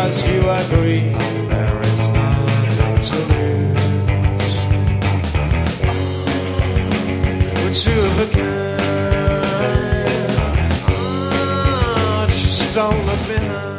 because you agree there is nothing to lose. We're two of a kind, just don't look behind.